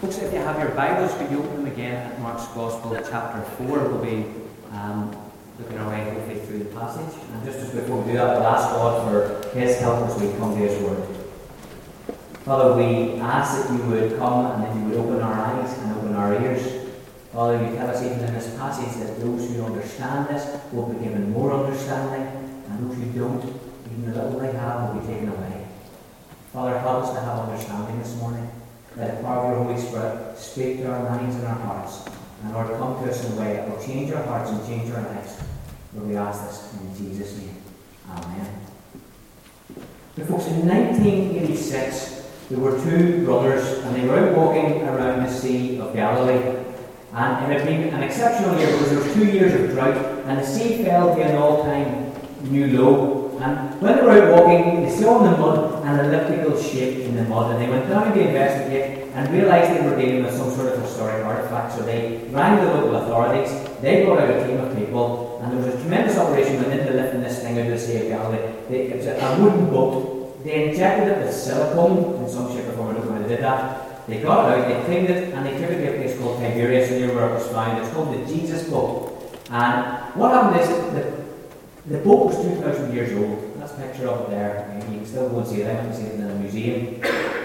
Folks, if you have your Bibles, could you open them again at Mark's Gospel, chapter 4? We'll be looking our way hopefully through the passage. And just as before we do that, we'll ask God for His help as we come to His Word. Father, we ask that you would come and that you would open our eyes and open our ears. Father, you tell us even in this passage that those who understand this will be given more understanding, and those who don't, even the little they have, will be taken away. Father, help us to have understanding this morning. Let the power of your Holy Spirit speak to our minds and our hearts, and Lord, come to us in a way that will change our hearts and change our lives. Lord, we ask this in Jesus' name. Amen. Now, folks, in 1986, there were two brothers, and they were out walking around the Sea of Galilee. And it had been an exceptional year because there were 2 years of drought, and the sea fell to an all-time new low. And when they were out walking, they saw in the mud an elliptical shape in the mud, and they went down to investigate and realised they were dealing with some sort of historic artefact. So they rang the local authorities, they brought out a team of people, and there was a tremendous operation went into lifting this thing out of the Sea of Galilee. It was a wooden boat. They injected it with silicone in some shape or form. I don't know how they did that. They got it out, they cleaned it, and they took it to a place called Tiberias, near where it was found. It's called the Jesus boat. And what happened is the boat was 2,000 years old. That's a picture of it there. You can still go and see it. I went to see it in a museum.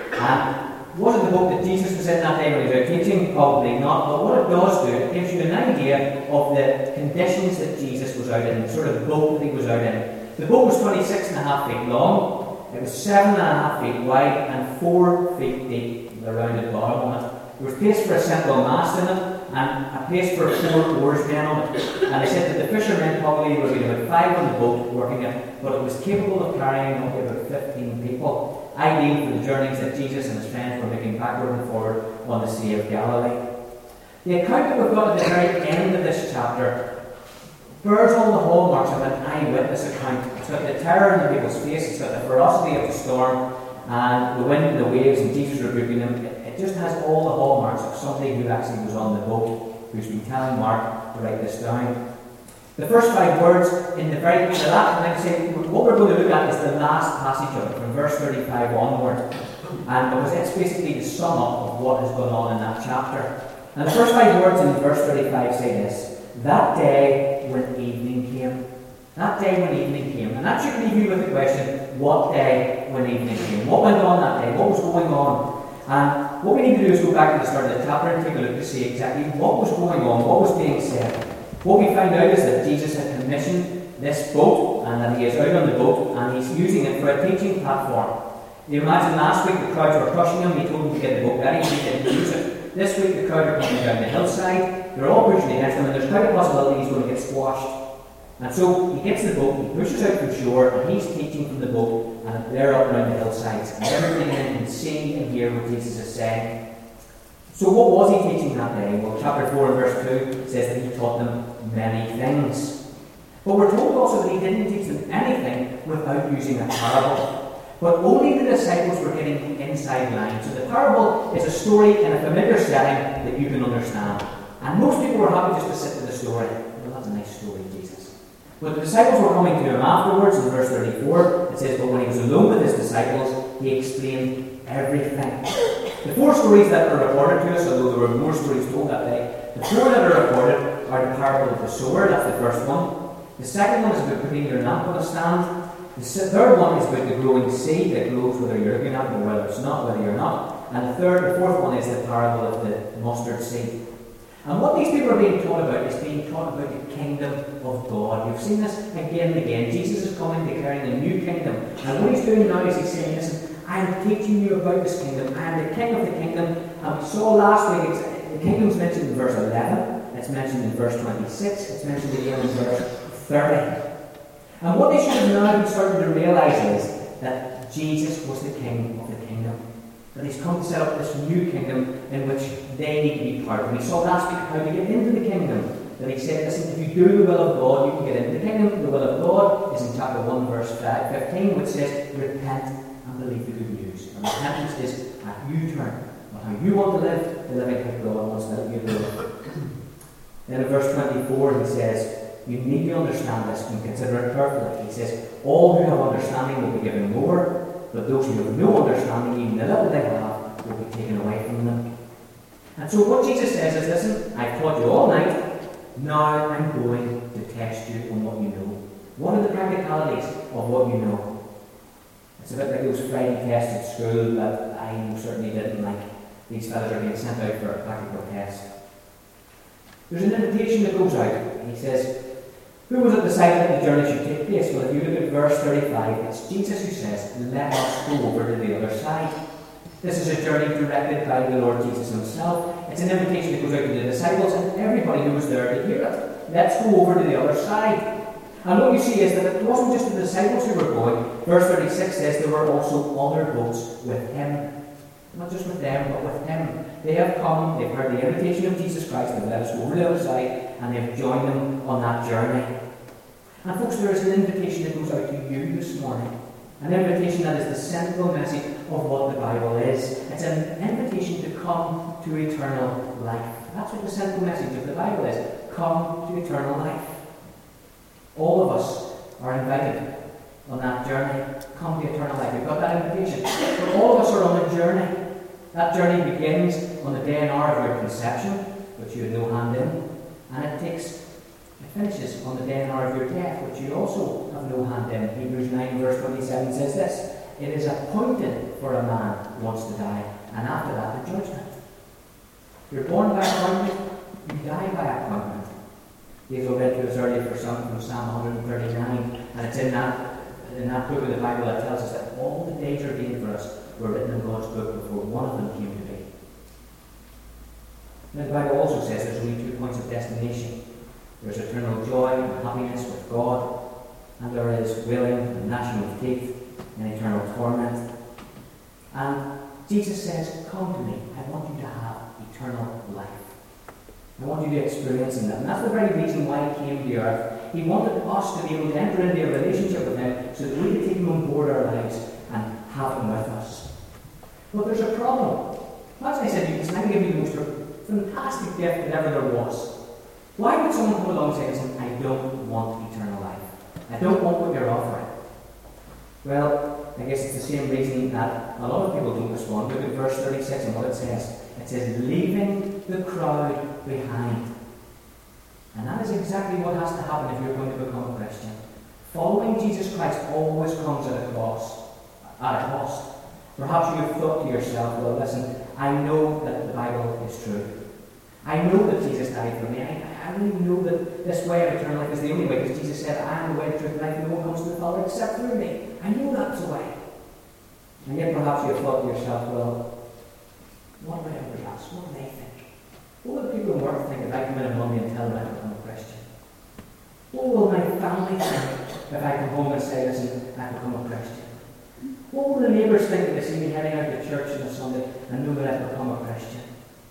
And was it the boat that Jesus was in that day when he was out teaching? Probably not. But what it does do, it gives you an idea of the conditions that Jesus was out in, the sort of boat that he was out in. The boat was 26.5 feet long. It was 7.5 feet wide and 4 feet deep with a rounded bottom on it. There was place for a central mast in it, and a place for 4 oarsmen on it. And they said that the fishermen probably would have been about 5 on the boat working it, but it was capable of carrying up to about 15 people, ideal for the journeys that Jesus and his friends were making backward and forward on the Sea of Galilee. The account that we've got at the very end of this chapter bears all the hallmarks of an eyewitness account. It's got the terror in the people's face, it's got the ferocity of the storm, and the wind and the waves, and Jesus rebuking them. It just has all the hallmarks of somebody who actually was on the boat, who's been telling Mark to write this down. The first 5 words in the last, like I say, what we're going to look at is the last passage of it, from verse 35 onward. And because it's basically the sum up of what has gone on in that chapter. And the first 5 words in verse 35 say this: that day when evening came. That day when evening came. And that should leave you with the question, what day when evening came? What went on that day? What was going on? And what we need to do is go back to the start of the chapter and take a look to see exactly what was going on, what was being said. What we found out is that Jesus had commissioned this boat, and that he is out on the boat, and he's using it for a teaching platform. You imagine last week the crowds were crushing him, he told them to get the boat ready, he didn't use it. This week the crowd are coming down the hillside, they're all pushing against him, and there's quite a possibility he's going to get squashed. And so he gets the boat, he pushes out from shore, and he's teaching from the boat, and they're up around the hillsides, and everybody can see and hear what Jesus is saying. So what was he teaching that day? Well, chapter 4 and verse 2 says that he taught them many things. But we're told also that he didn't teach them anything without using a parable. But only the disciples were getting the inside line. So the parable is a story in a familiar setting that you can understand. And most people were happy just to sit with the story. Well, that's a nice story, Jesus. But the disciples were coming to him afterwards. In verse 34, it says, but when he was alone with his disciples, he explained everything. The 4 stories that are recorded to us, although there were more stories told that day, the 4 that are recorded are the parable of the sower, that's the first one. The second one is about putting your lamp on a stand. The third one is about the growing seed that grows whether you're looking at it or whether it's not, whether you're not. And the fourth one is the parable of the mustard seed. And what these people are being taught about is being taught about the kingdom of God. You've seen this again and again. Jesus is coming declaring a new kingdom. And what he's doing now is he's saying, listen, I am teaching you about this kingdom. I am the king of the kingdom. And we saw last week, the kingdom is mentioned in verse 11. It's mentioned in verse 26. It's mentioned again in verse 30. And what they should have now started to realise is that Jesus was the king of the kingdom. That he's come to set up this new kingdom in which they need to be part of. And we saw last week how to get into the kingdom. That he said, listen, if you do the will of God, you can get into the kingdom. The will of God is in chapter 1, verse 15, which says, repent and believe the good news. And repentance is a U-turn. Not how you want to live, the living how God wants to help you to live. Then in verse 24, he says, you need to understand this and consider it carefully. He says, all who have understanding will be given more, but those who have no understanding, even the little they have, will be taken away from them. And so what Jesus says is, listen, I've taught you all night, now I'm going to test you on what you know. What are the practicalities of what you know? It's a bit like those Friday tests at school that I certainly didn't like. These fellas are being sent out for a practical test. There's an invitation that goes out. He says, who was it decided that the journey should take place? Well, if you look at verse 35, it's Jesus who says, let us go over to the other side. This is a journey directed by the Lord Jesus himself. It's an invitation that goes out to the disciples and everybody who was there to hear it. Let's go over to the other side. And what you see is that it wasn't just the disciples who were going. Verse 36 says there were also other boats with him. Not just with them, but with him. They have come, they've heard the invitation of Jesus Christ, they've let us go over to the other side, and they've joined him on that journey. And folks, there is an invitation that goes out to you this morning. An invitation that is the central message of what the Bible is. It's an invitation to come to eternal life. That's what the central message of the Bible is. Come to eternal life. All of us are invited on that journey. Come to eternal life. We've got that invitation. But all of us are on a journey. That journey begins on the day and hour of your conception, which you had no hand in, and it finishes on the day and hour of your death, which you also have no hand in. Hebrews 9 verse 27 says this, it is appointed for a man once to die, and after that the judgment. You're born by appointment, you die by appointment. Hazel read to us earlier from Psalm 139, and it's in that book of the Bible that tells us that all the days ordained for us were written in God's book before one of them came to be. Now the Bible also says there's only 2 points of destination. There's eternal joy and happiness with God, and there is wailing and gnashing of teeth and eternal torment. And Jesus says, come to me, I want you to have eternal life. I want you to experience that. And that's the very reason why he came to the earth. He wanted us to be able to enter into a relationship with him so that we could take him on board our lives and have him with us. But there's a problem. As I said, Jesus, I can give you the most fantastic gift that ever there was. Why would someone come along and say, I don't want eternal life? I don't want what you're offering. Well, I guess it's the same reason that a lot of people don't respond. Look at verse 36 and what it says. It says, leaving the crowd behind. And that is exactly what has to happen if you're going to become a Christian. Following Jesus Christ always comes at a cost. Perhaps you have thought to yourself, well, listen, I know that the Bible is true. I know that Jesus died for me. I really know that this way of eternal life is the only way, because Jesus said, I am the way, the truth, and life. No one comes to the Father except through me. I know that's the way. And yet perhaps you have thought to yourself, well, what about everybody else? What do they think? What will the people in work think if I come in on Monday and tell them I become a Christian? What will my family think if I come home and say, listen, I become a Christian? What will the neighbours think if they see me heading out to church on a Sunday and know that I've become a Christian?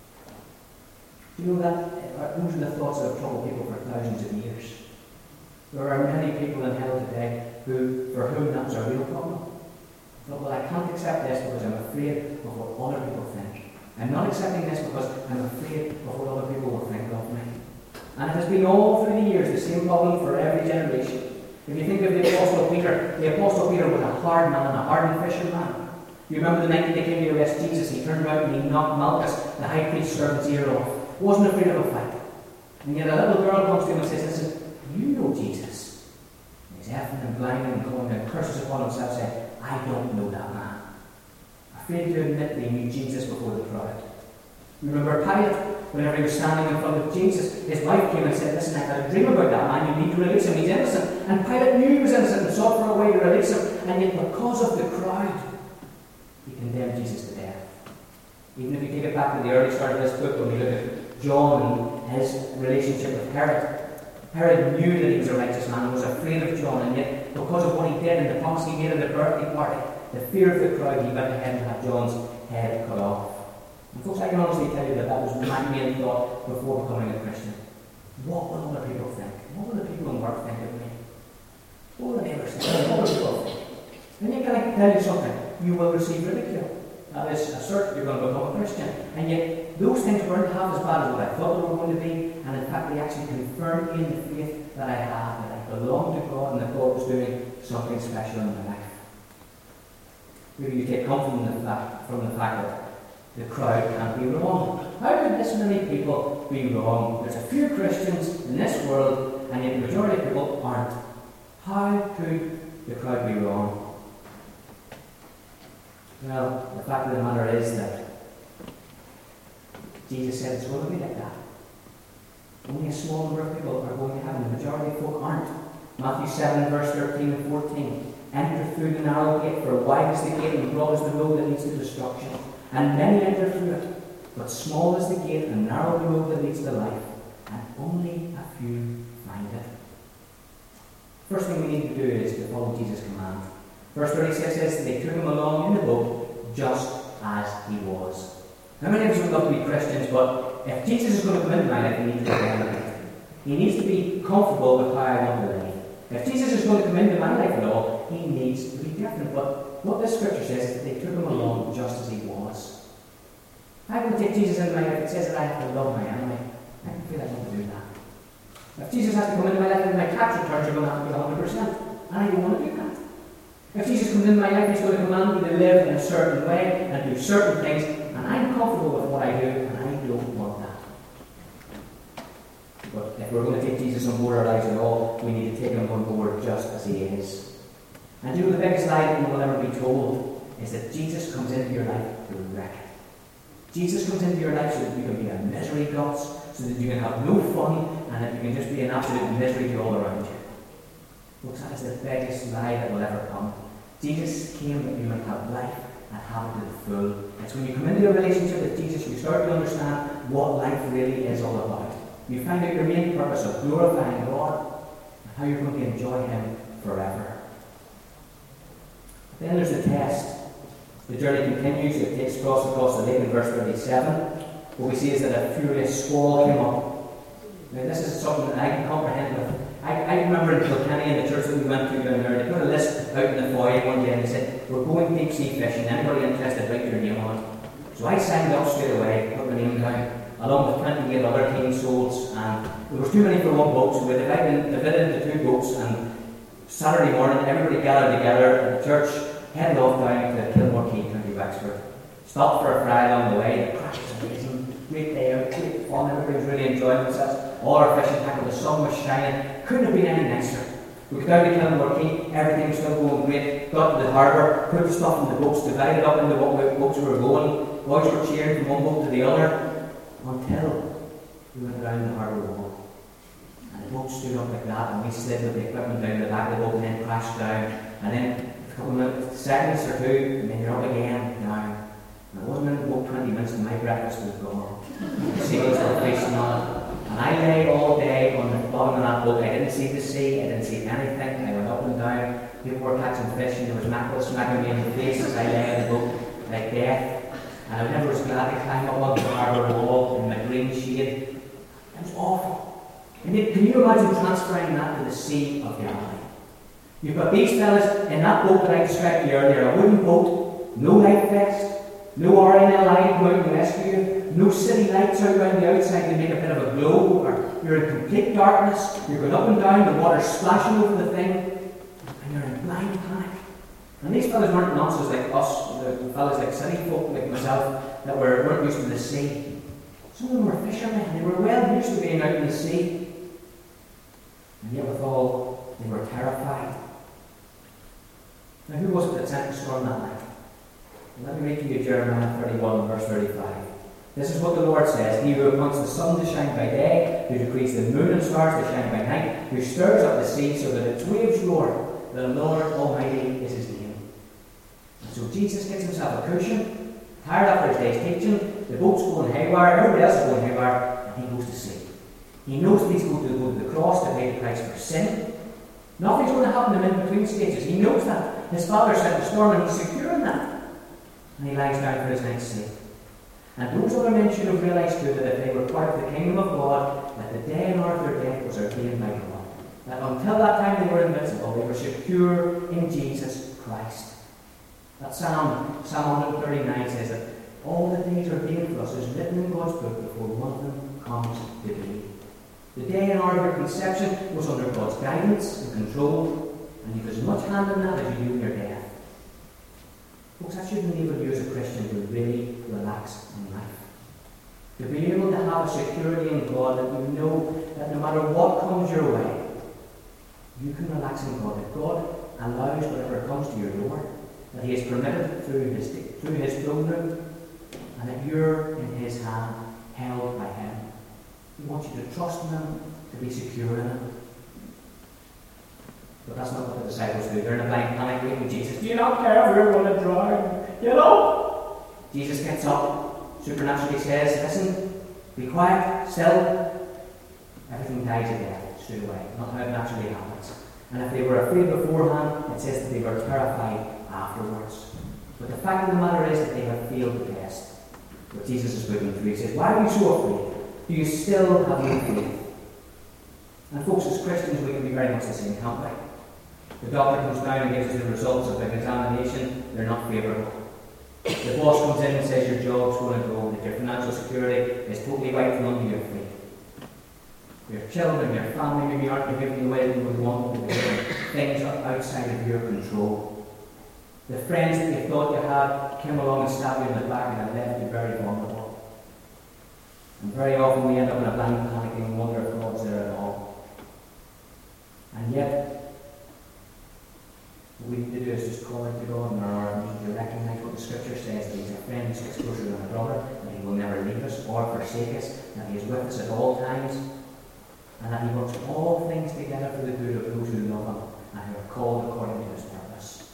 Do you know that those are the thoughts that have troubled people for thousands of years? There are many people in hell today for whom that's a real problem. But, well, I can't accept this because I'm afraid of what other people think. I'm not accepting this because I'm afraid of what other people will think of me. And it has been all through the years the same problem for every generation. If you think of the Apostle Peter was a hard man, a hardened fisherman. You remember the night that they came to arrest Jesus, he turned around and he knocked Malchus, the high priest's servant's ear off. Wasn't afraid of a fight. And yet a little girl comes to him and says, listen, you know Jesus. And he's effing and blinding and going and curses upon himself, saying, I don't know that man. Afraid to admit that he knew Jesus before the crowd. Remember Pilate, whenever he was standing in front of Jesus, his wife came and said, listen, I had a dream about that man, you need to release him, he's innocent. And Pilate knew he was innocent and sought for a way to release him, and yet because of the crowd, he condemned Jesus to death. Even if you take it back to the early start of this book, when we look at John and his relationship with Herod, Herod knew that he was a righteous man and was afraid of John, and yet because of what he did and the promise he made at the birthday party, the fear of the crowd, he went ahead and had John's head cut off. And folks, I can honestly tell you that was my main thought before becoming a Christian. What will other people think? What will the people in work think of me? What will the neighbours think? What will people think? And yet, can I tell you something? You will receive ridicule. That is a cert, you're going to become a Christian. And yet, those things weren't half as bad as what I thought they were going to be, and in fact, they actually confirmed me in the faith that I have, that I belong to God, and that God was doing something special in my life. Maybe you take comfort from the fact that the crowd can't be wrong. how could this many people be wrong? There's a few Christians in this world, and yet the majority of people aren't. How could the crowd be wrong? Well, the fact of the matter is that Jesus said it's going to be like that. Only a small number of people are going to heaven. The majority of folk aren't. Matthew 7, verse 13 and 14. Enter through the narrow gate, for wide is the gate and broad is the road that leads to destruction. And many enter through it. But small is the gate and narrow the road that leads to life. And only a few find it. First thing we need to do is to follow Jesus' command. Verse 36 says that they took him along in the boat just as he was. Now many of us would love to be Christians, but if Jesus is going to come into my life, he needs to be right. He needs to be comfortable with how I want to live. If Jesus is going to come into my life at all, he needs to be different. But what this scripture says is that they took him along just as he was. If I want to take Jesus into my life, it says that I have to love my enemy. I can feel I want to do that. If Jesus has to come into my life, then my tax returns are going to have to be 100%. And I don't want to do that. If Jesus comes into my life, he's going to command me to live in a certain way and do certain things, and I'm comfortable with what I do, and I don't want that. But if we're going to take Jesus on board our lives at all, we need to take him on board just as he is. And you know, the biggest lie that you will ever be told is that Jesus comes into your life to wreck it. Jesus comes into your life so that you can be a misery guts, so that you can have no fun, and that you can just be an absolute misery to all around you. Folks, that is the biggest lie that will ever come. Jesus came that you might have life and have it to the full. It's when you come into a relationship with Jesus, you start to understand what life really is all about. You find out your main purpose of glorifying God and how you're going to enjoy him forever. Then there's the test. The journey continues. It takes across the lake in verse 37. What we see is that a furious squall came up. Now this is something that I can comprehend with. I remember in Kilkenny, in the church that we went to down there, they put a list out in the foyer one day and they said, we're going deep sea fishing, anybody interested, write your name on it. So I signed up straight away, put my name down, along with 28 other teen souls, and there was too many for one boat, so we divided into 2 boats, and Saturday morning everybody gathered together at the church, headed off down to Kilmore Quay, County Wexford. Stopped for a fry along the way, the crack was amazing, great day out, great fun, everybody was really enjoying themselves. All our fishing tackle, the sun was shining, couldn't have been any nicer. We got down to Kilmore Quay, everything was still going great, got to the harbour, put the stuff in the boats, divided up into what boats we were going, boys were cheering from one boat to the other, until we went around the harbour wall. And the boat stood up like that, and we slid with the equipment down the back of the boat and then crashed down, and then a couple of seconds or 2, and then you're up again now. And I wasn't in the boat 20 minutes and my breakfast was gone. The sails were facing on. And I lay all day on the bottom of that boat. I didn't see the sea, I didn't see anything. I went up and down. People were catching fish and there was mackerel smacking me in the face as I lay on the boat like death. And I never was glad to climb up on the harbour wall in my green shade. It was awful. And yet, can you imagine transferring that to the Sea of Galilee? You've got these fellas in that boat that I described to you earlier, a wooden boat, no life vest, no RNLI come out and rescue you, no city lights out around the outside to make a bit of a glow, or you're in complete darkness, you're going up and down, the water's splashing over the thing, and you're in blind panic. And these fellas weren't nonsense like us, the fellas like city folk like myself, that weren't used to the sea. Some of them were fishermen, they were well used to being out in the sea. And yet withal, they were terrified. Now who was it that sent the storm that night? Let me read to you Jeremiah 31, verse 35. This is what the Lord says: He who appoints the sun to shine by day, who decrees the moon and stars to shine by night, who stirs up the sea so that its waves roar, the Lord Almighty is his name. And so Jesus gets himself a cushion, tired after his day's teaching, the boat's going haywire, everybody else is going haywire, and he goes to sea. He knows that he's going to go to the cross to pay the price for sin. Nothing's going to happen to him in between stages. He knows that. His Father sent the storm and he's secure in that. And he lies down for his night's sleep. And those other men should have realised too that if they were part of the kingdom of God, that the day and hour of their death was ordained by God. That until that time they were invincible, they were secure in Jesus Christ. That Psalm 139 says that all the days ordained for us is written in God's book before one of them comes to be. The day and hour of your conception was under God's guidance and control, and you have as much hand in that as you do in your death. Folks, that should enable you as a Christian to really relax in life. To be able to have a security in God that you know that no matter what comes your way, you can relax in God. That God allows whatever comes to your door, that He has permitted through His throne room, and that you're in His hand, held by Him. He wants you to trust in Him, to be secure in Him. But that's not what the disciples do. They're in a blind panic waiting for Jesus. Do you not care if we're going to drown? You know? Jesus gets up, supernaturally says, listen, be quiet, still. Everything dies a death straight away. Not how it naturally happens. And if they were afraid beforehand, it says that they were terrified afterwards. But the fact of the matter is that they have failed the test. But Jesus is looking through. He says, why are you so afraid? Do you still have no faith? And folks, as Christians, we can be very much the same, can't we? The doctor comes down and gives us the results of an examination. They're not favourable. The boss comes in and says your job's going to go, that your financial security is totally wiped from under your feet. Your children, your family maybe aren't behaving the way you would want them to behave. Things are outside of your control. The friends that you thought you had came along and stabbed you in the back and have left you very vulnerable. And very often we end up in a blind panic and wonder if God's there at all. And yet, what we need to do is just call out to God in our arms to recognize what the Scripture says, that He's a friend who sticks closer than a brother, that He will never leave us or forsake us, that He is with us at all times, and that He works all things together for the good of those who love Him and who are called according to His purpose.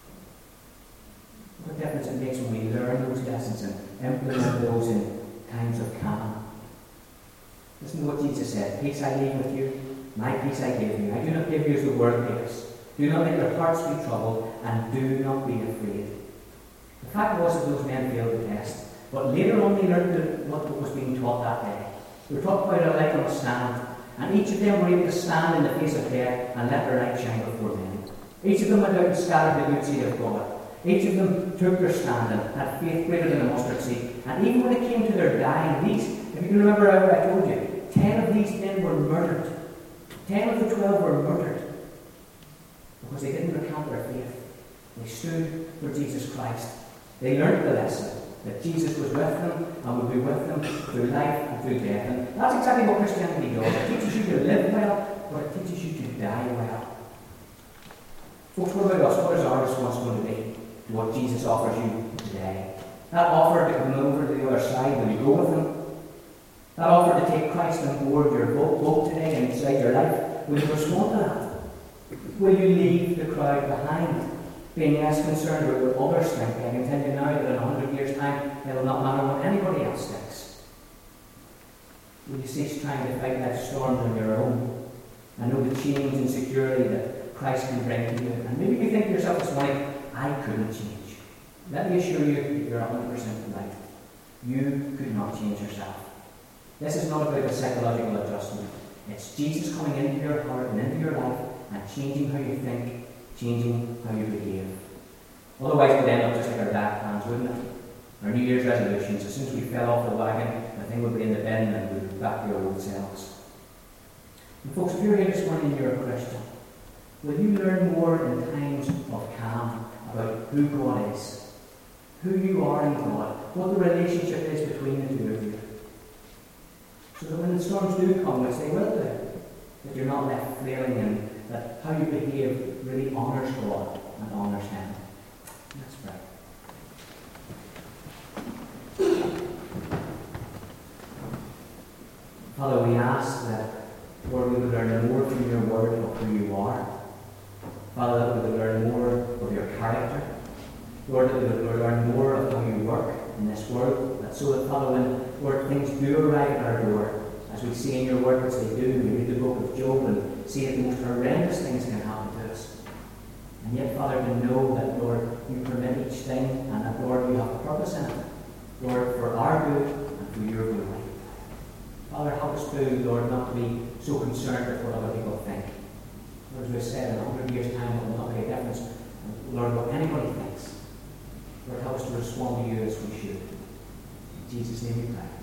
What a difference it makes when we learn those lessons and implement those in times of calm. Listen to what Jesus said, peace I leave with you, my peace I give you. I do not give you as the world gives. Do not let your hearts be troubled, and do not be afraid. The fact was that those men failed the test, but later on they learned what was being taught that day. They were taught about a light on a stand, and each of them were able to stand in the face of death and let their light shine before men. Each of them went out and scattered the good seed of God. Each of them took their stand and had faith greater than a mustard seed. And even when it came to their dying, if you can remember I told you, 10 of these men were murdered. 10 of the 12 were murdered. Because they didn't recant their faith. They stood for Jesus Christ. They learned the lesson that Jesus was with them and would be with them through life and through death. And that's exactly what Christianity does. It teaches you to live well, but it teaches you to die well. Folks, what about us? What is our response going to be to what Jesus offers you today? That offer to come over to the other side when you go with Him. That offer to take Christ on board your boat today and inside your life. Will you respond to that? Will you leave the crowd behind, being less concerned about what others think? I can tell you now that in 100 years' time, it will not matter what anybody else thinks. Will you cease trying to fight life's storms on your own and know the change and security that Christ can bring to you? And maybe you think to yourself this morning, I couldn't change. Let me assure you that you're 100% right. You could not change yourself. This is not about a psychological adjustment. It's Jesus coming into your heart and into your life and changing how you think, changing how you behave. Otherwise, we'd end up just like our diet plans, wouldn't it? Our New Year's resolutions. As soon as we fell off the wagon, the thing would be in the bin and we'd be back to our old selves. And folks, if you're here this morning and you're a Christian, will you learn more in times of calm about who God is, who you are in God, what the relationship is between the two of you? So that when the storms do come, which they will do, that you're not left flailing and that how you behave really honours God and honours Him. Let's pray. Father, we ask that, Lord, we would learn more from your word of who you are. Father, that we would learn more of your character. Lord, that we would learn more of how you work in this world. That so that, Father, when Lord, things do arrive at our door, as we see in your word, which they do, we read the book of Job and see that the most horrendous things can happen to us. And yet, Father, to know that, Lord, you permit each thing and that, Lord, you have a purpose in it. Lord, for our good and for your glory. Father, help us to, Lord, not to be so concerned with what other people think. Lord, as we said, in 100 years' time, it will not make a difference, Lord, what anybody thinks. Lord, help us to respond to you as we should. In Jesus' name we pray.